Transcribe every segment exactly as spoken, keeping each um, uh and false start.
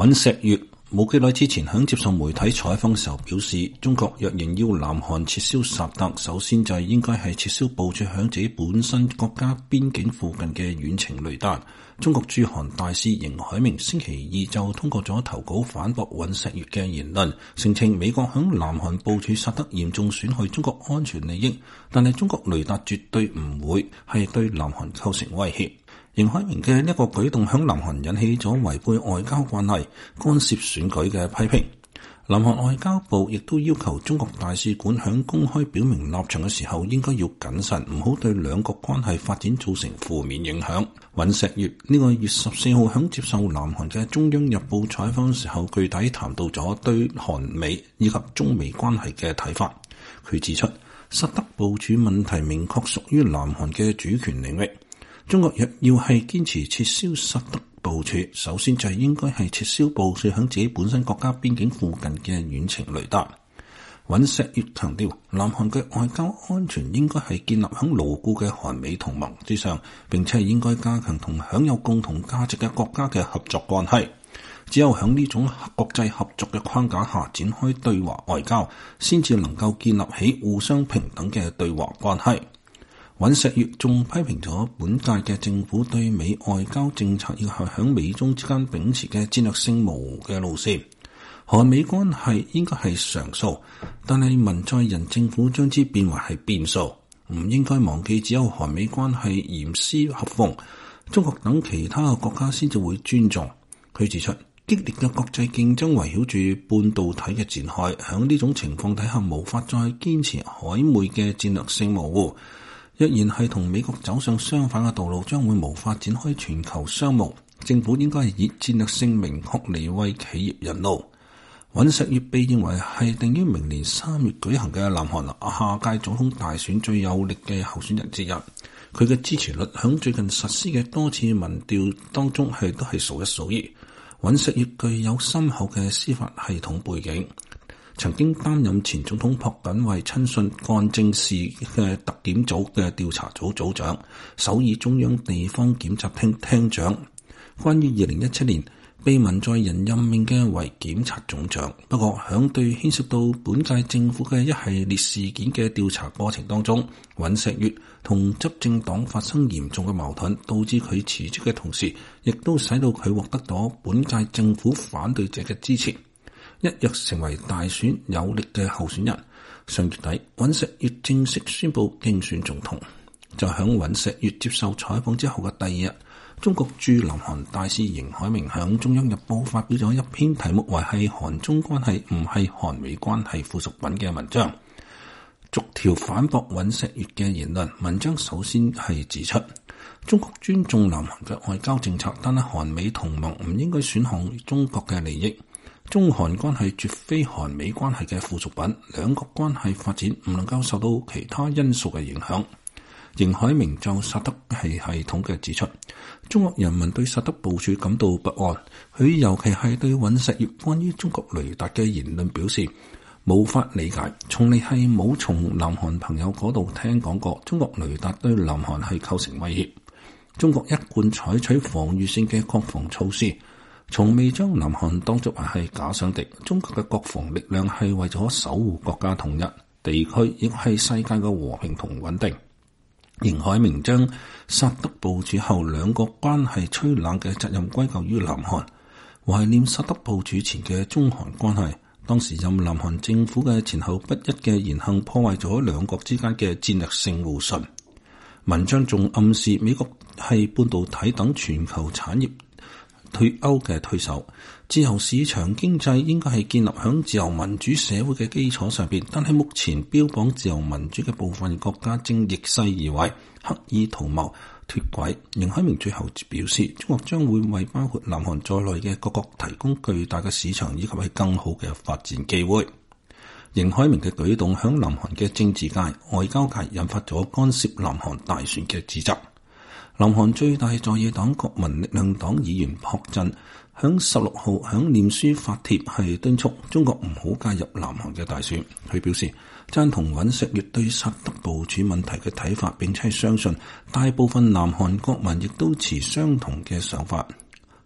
尹錫悅冇幾耐之前喺接受媒體採訪時候表示，中國若然要南韓撤銷薩德，首先就係應該係撤銷部署響自己本身國家邊境附近嘅遠程雷達。中國駐韓大使邢海明星期二就通過咗投稿反駁尹錫悅嘅言論，聲稱美國響南韓部署薩德嚴重損害中國安全利益，但係中國雷達絕對唔會係對南韓構成威脅。邢海明嘅呢個舉動響南韓引起咗違背外交慣例、干涉選舉嘅批評。南韓外交部亦都要求中國大使館響公開表明立場嘅時候，應該要謹慎，唔好對兩國關係發展造成負面影響。尹錫悅呢個月十四號響接受南韓嘅中央日報採訪嘅時候，具體談到咗對韓美以及中美關係嘅睇法。佢指出，薩德部署問題明確屬於南韓嘅主權領域。中國若要係堅持撤銷薩德部署，首先就係應該係撤銷部署響自己本身國家邊境附近嘅遠程雷達。尹錫悅強調，南韓嘅外交安全應該係建立響牢固嘅韓美同盟之上，並且係應該加強同享有共同價值嘅國家嘅合作關係。只有響呢種國際合作嘅框架下展開對華外交，先至能夠建立起互相平等嘅對華關係。尹錫悅仲批評咗本屆嘅政府對美外交政策以及響美中之間秉持嘅戰略性模糊嘅路線。韓美關係應該係常數，但係文在寅政府將之變為係變數。唔應該忘記，只有韓美關係嚴絲合縫，中國等其他嘅國家先至會尊重。佢指出，激烈嘅國際競爭圍繞住半導體嘅展開，響呢種情況底下無法再堅持曖昧嘅戰略性模糊。若然係同美國走上相反嘅道路，將會無法展開全球商務。政府應該係以戰略性明確嚟為企業引路。尹錫悅被認為係定於明年三月舉行嘅南韓下屆總統大選最有力嘅候選人之一。佢嘅支持率響最近實施嘅多次民調當中係都係數一數二。尹錫悅具有深厚嘅司法系統背景。曾經擔任前總統朴槿惠親信幹政事嘅特檢組嘅調查組組長、首爾中央地方檢察廳廳長。關於二零一七年被文在寅任命嘅為檢察總長，不過響對牽涉到本屆政府嘅一系列事件嘅調查過程當中，尹錫悅同執政黨發生嚴重嘅矛盾，導致佢辭職嘅同時，亦都使到佢獲得咗本屆政府反對者嘅支持。一躍成為大選有力嘅候選人。上月底，尹錫悅正式宣布競選總統。就響尹錫悅接受採訪之後嘅第二日，中國駐南韓大使邢海明響中央日報發表咗一篇題目為係韓中關係唔係韓美關係附屬品嘅文章，逐條反駁尹錫悅嘅言論。文章首先係指出，中國尊重南韓嘅外交政策，但係韓美同盟唔應該損害中國嘅利益。中韓關係絕非韓美關係嘅附屬品，兩國關係發展唔能夠受到其他因素嘅影響。邢海明就薩德係系統嘅指出，中國人民對薩德部署感到不安，佢尤其係對尹錫悅關於中國雷達嘅言論表示無法理解，從嚟係冇從南韓朋友嗰度聽講過中國雷達對南韓係構成威脅。中國一貫採取防禦性嘅國防措施，從未將南韓當作係假想敵。中國嘅國防力量係為咗守護國家統一、地區亦係世界嘅和平同穩定。邢海明將薩德部署後兩國關係趨冷嘅責任歸咎於南韓，懷念薩德部署前嘅中韓關係。當時任南韓政府嘅前後不一嘅言行破壞咗兩國之間嘅戰略性互信。文章仲暗示美國係半導體等全球產業脫歐嘅推手，自由市場經濟應該係建立響自由民主社會嘅基礎上邊，但係目前標榜自由民主嘅部分國家正逆勢而為，刻意圖謀脫軌。邢海明最後表示，中國將會為包括南韓在內嘅各國提供巨大嘅市場以及係更好嘅發展機會。邢海明嘅舉動響南韓嘅政治界、外交界引發咗干涉南韓大選嘅指責。南韓最大在野黨國民力量黨議員朴振響十六號響臉書發帖係敦促中國唔好介入南韓嘅大選。佢表示贊同尹錫悅對薩德部署問題嘅睇法，並且相信大部分南韓國民亦都持相同嘅想法。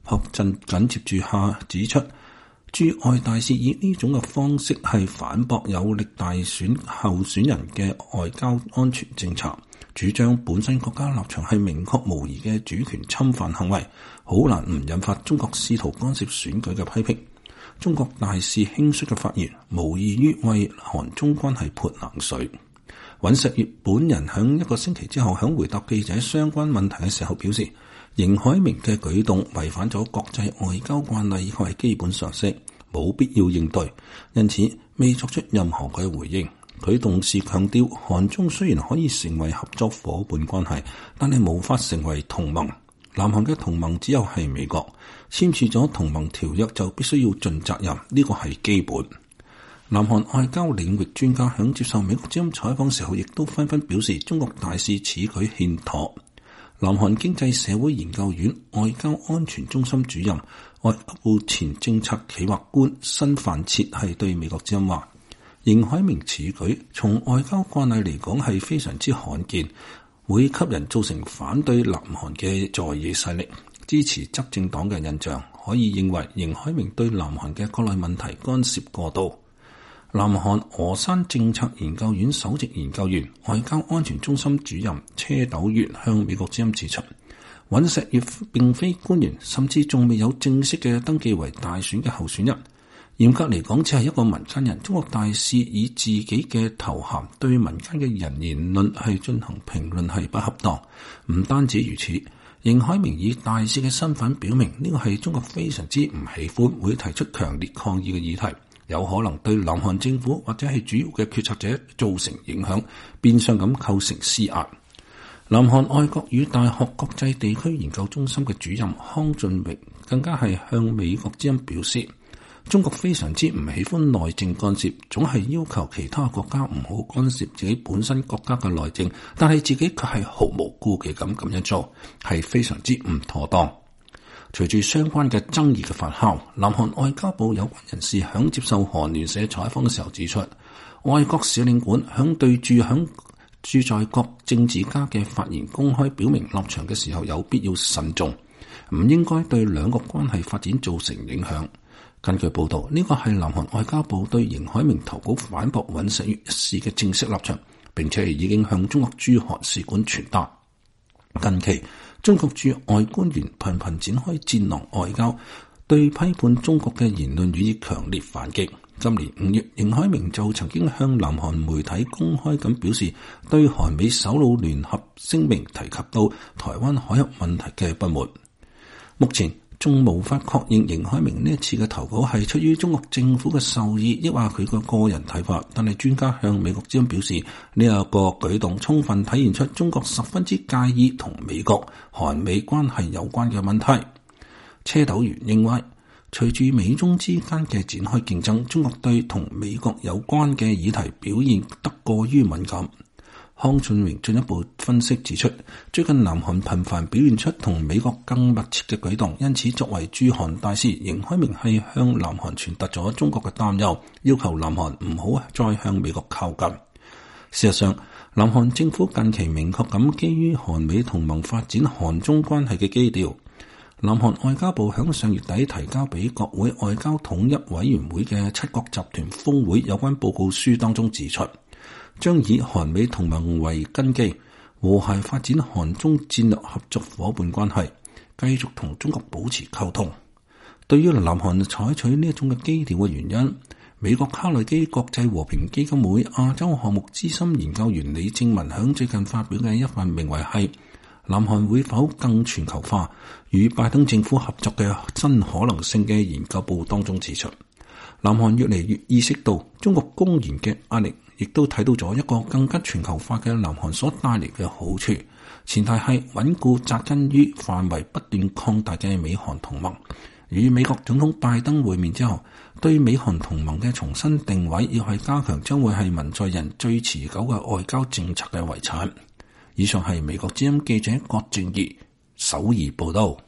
朴振緊接住下指出，駐外大使以呢種嘅方式係反駁有力大選候選人嘅外交安全政策，主張本身國家立場係明確無疑嘅主權侵犯行為，好難唔引發中國試圖干涉選舉嘅批評。中國大使輕率嘅發言，無異於為韓中關係潑冷水。尹錫悅本人響一個星期之後，響回答記者相關問題嘅時候表示，邢海明嘅舉動違反咗國際外交慣例以及係基本常識，冇必要應對，因此未作出任何嘅回應。佢同時強調，韓中雖然可以成為合作夥伴關係，但係無法成為同盟。南韓嘅同盟只有係美國，簽署咗同盟條約就必須要盡責任，呢個係基本。南韓外交領域專家響接受美國之音採訪時候，亦都紛紛表示中國大使此舉欠妥。南韓經濟社會研究院外交安全中心主任、外交部前政策企劃官申範徹係對美國之音話，邢海明此舉從外交慣例嚟講係非常之罕見，會給人造成反對南韓嘅在野勢力支持執政黨嘅印象，可以認為邢海明對南韓嘅國內問題干涉過度。南韓峨山政策研究院首席研究員、外交安全中心主任車斗月向美國之音指出，尹錫悅並非官員，甚至仲未有正式嘅登記為大選嘅候選人。嚴格嚟講，只係一個民間人。中國大使以自己嘅頭銜對民間嘅人言論係進行評論係不恰當。唔單止如此，邢海明以大使嘅身份表明呢個係中國非常之唔喜歡，會提出強烈抗議嘅議題，有可能對南韓政府或者係主要嘅決策者造成影響，變相咁構成施壓。南韓外國語大學國際地區研究中心嘅主任康俊榮更加係向美國之音表示，中國非常之唔喜歡內政干涉，總係要求其他國家唔好干涉自己本身國家嘅內政，但係自己卻係毫無顧忌咁咁樣做，係非常之唔妥當。隨住相關嘅爭議嘅發酵，南韓外交部有關人士響接受韓聯社採訪嘅時候指出，外國使領館響對住響駐在國政治家嘅發言公開表明立場嘅時候，有必要慎重，唔應該對兩國關係發展造成影響。根據報道，呢個係南韓外交部對邢海明投稿反駁尹錫悅一事嘅正式立場，並且已經向中國駐韓使館傳達。近期，中國駐外官員頻頻展開戰狼外交，對批判中國嘅言論予以強烈反擊。今年五月，邢海明就曾經向南韓媒體公開咁表示，對韓美首腦聯合聲明提及到台灣海峽問題嘅不滿。目前仲無法確認邢海明呢一次嘅投稿係出於中國政府嘅授意，抑或佢個個人睇法。但係專家向美國之音表示，呢一個舉動充分體現出中國十分之介意同美國韓美關係有關嘅問題。車斗元認為，隨住美中之間嘅展開競爭，中國對同美國有關嘅議題表現得過於敏感。康俊榮進一步分析指出，最近南韓頻繁表現出同美國更密切嘅舉動，因此作為駐韓大使，邢海明係向南韓傳達咗中國嘅擔憂，要求南韓唔好再向美國靠近。事實上，南韓政府近期明確咁基於韓美同盟發展韓中關係嘅基調。南韓外交部響上月底提交俾國會外交統一委員會嘅七國集團峰會有關報告書當中指出，將以韓美同盟為根基，和諧發展韓中戰略合作夥伴關係，繼續同中國保持溝通。對於南韓採取呢一種嘅基調嘅原因，美國卡內基國際和平基金會亞洲項目資深研究員李正文響最近發表嘅一份名為係南韓會否更全球化與拜登政府合作嘅真可能性嘅研究報當中指出，南韓越嚟越意識到中國公然嘅壓力，亦都睇到咗一個更加全球化嘅南韓所帶嚟嘅好處。前提係穩固紮根於範圍不斷擴大嘅美韓同盟。與美國總統拜登會面之後，對美韓同盟嘅重新定位，要係加強將會係文在寅最持久嘅外交政策嘅遺產。以上係美國之音記者郭正義首爾報道。